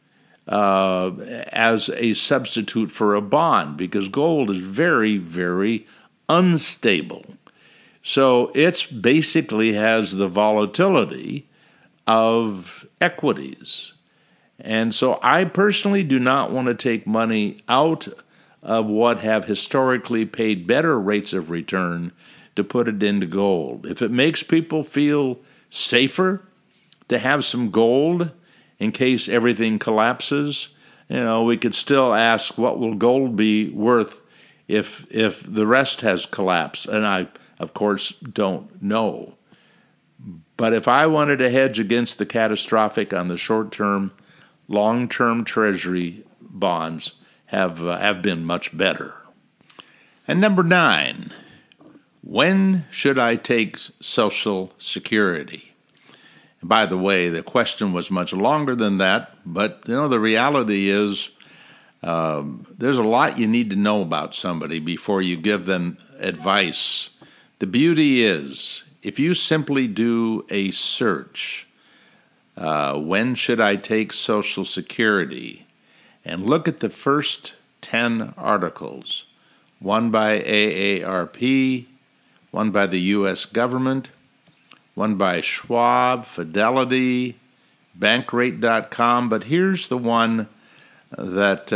[SPEAKER 2] as a substitute for a bond because gold is very, very unstable. So it basically has the volatility of equities. And so I personally do not want to take money out of what have historically paid better rates of return to put it into gold. If it makes people feel safer to have some gold in case everything collapses, we could still ask what will gold be worth if the rest has collapsed. And I, of course, don't know. But if I wanted to hedge against the catastrophic on the short term, long-term treasury bonds have been much better. And number 9, when should I take Social Security? And by the way, the question was much longer than that, but the reality is there's a lot you need to know about somebody before you give them advice. The beauty is, if you simply do a search, when should I take Social Security? And look at the first 10 articles, one by AARP, one by the U.S. government, one by Schwab, Fidelity, Bankrate.com. But here's the one that,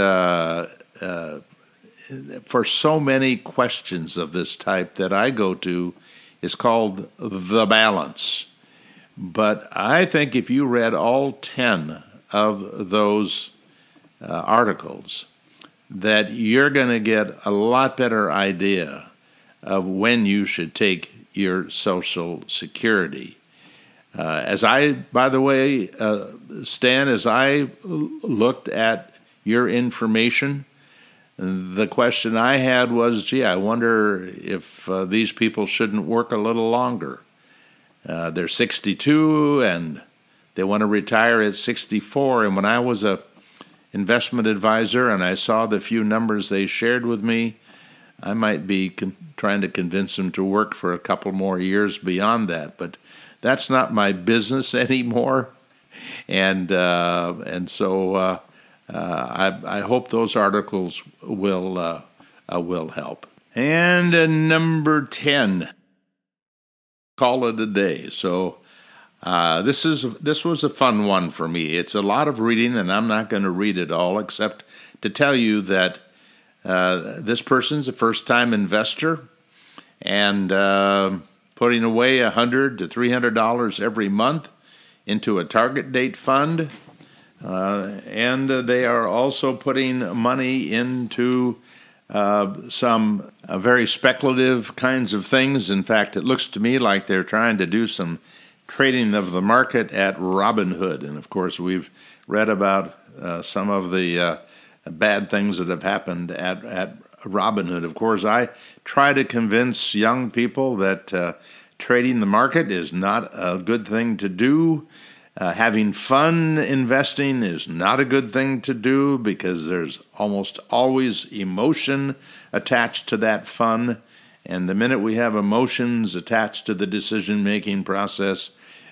[SPEAKER 2] for so many questions of this type that I go to, is called The Balance. But I think if you read all 10 of those articles, that you're going to get a lot better idea of when you should take your Social Security. By the way, Stan, as I looked at your information, the question I had was, I wonder if these people shouldn't work a little longer. They're 62 and they want to retire at 64. And when I was investment advisor and I saw the few numbers they shared with me, I might be trying to convince them to work for a couple more years beyond that. But that's not my business anymore, and so I hope those articles will help. And number 10, call it a day. So this was a fun one for me. It's a lot of reading, and I'm not going to read it all, except to tell you that this person's a first-time investor, and putting away $100 to $300 every month into a target date fund, and they are also putting money into some very speculative kinds of things. In fact, it looks to me like they're trying to do some trading of the market at Robinhood. And of course, we've read about some of the bad things that have happened at Robinhood. Of course, I try to convince young people that trading the market is not a good thing to do. Having fun investing is not a good thing to do because there's almost always emotion attached to that fun. And the minute we have emotions attached to the decision-making process,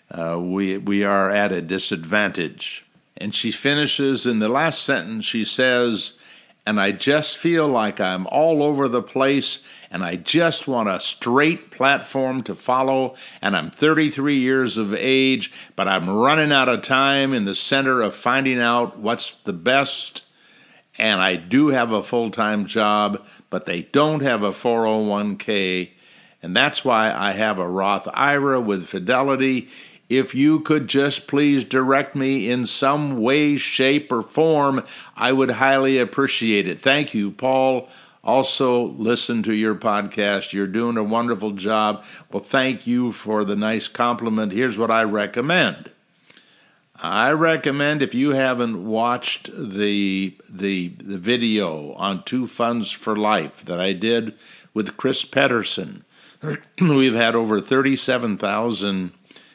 [SPEAKER 2] we are at a disadvantage. And she finishes in the last sentence, she says, and I just feel like I'm all over the place, and I just want a straight platform to follow, and I'm 33 years of age, but I'm running out of time in the center of finding out what's the best, and I do have a full-time job, but they don't have a 401k, and that's why I have a Roth IRA with Fidelity. If you could just please direct me in some way, shape, or form, I would highly appreciate it. Thank you, Paul. Also, listen to your podcast. You're doing a wonderful job. Well, thank you for the nice compliment. Here's what I recommend. I recommend, if you haven't watched the video on Two Funds for Life that I did with Chris Pedersen, we've had over 37,000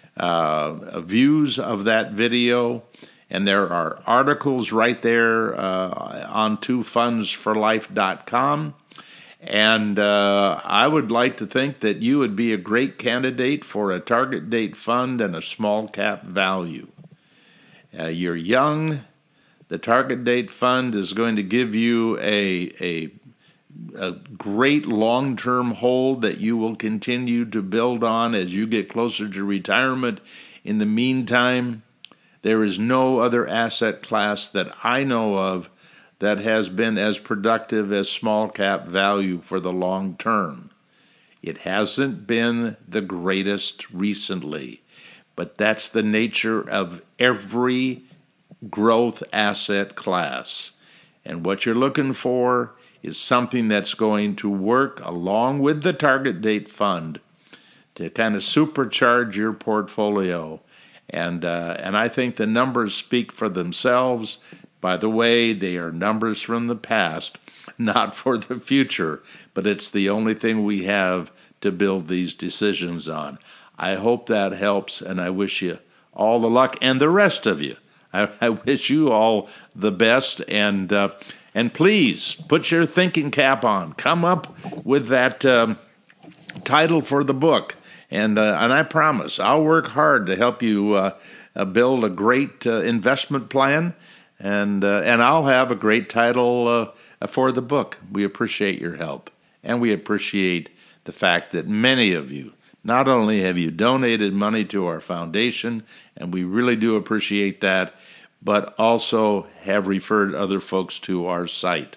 [SPEAKER 2] views of that video, and there are articles right there on twofundsforlife.com. And I would like to think that you would be a great candidate for a target date fund and a small cap value. You're young. The target date fund is going to give you a great long-term hold that you will continue to build on as you get closer to retirement. In the meantime, there is no other asset class that I know of that has been as productive as small cap value for the long term. It hasn't been the greatest recently, but that's the nature of every growth asset class. And what you're looking for is something that's going to work along with the target date fund to kind of supercharge your portfolio. And I think the numbers speak for themselves. By the way, they are numbers from the past, not for the future, but it's the only thing we have to build these decisions on. I hope that helps, and I wish you all the luck, and the rest of you. I wish you all the best, and please put your thinking cap on. Come up with that title for the book, and I promise I'll work hard to help you build a great investment plan, and I'll have a great title for the book. We appreciate your help, and we appreciate the fact that many of you, not only have you donated money to our foundation, and we really do appreciate that, but also have referred other folks to our site.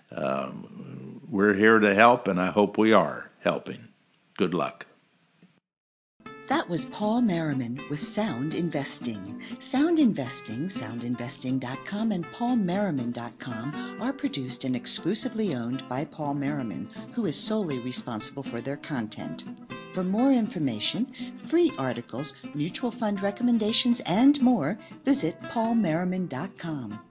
[SPEAKER 2] We're here to help, and I hope we are helping. Good luck.
[SPEAKER 1] That was Paul Merriman with Sound Investing. Sound Investing, soundinvesting.com, and paulmerriman.com are produced and exclusively owned by Paul Merriman, who is solely responsible for their content. For more information, free articles, mutual fund recommendations, and more, visit paulmerriman.com.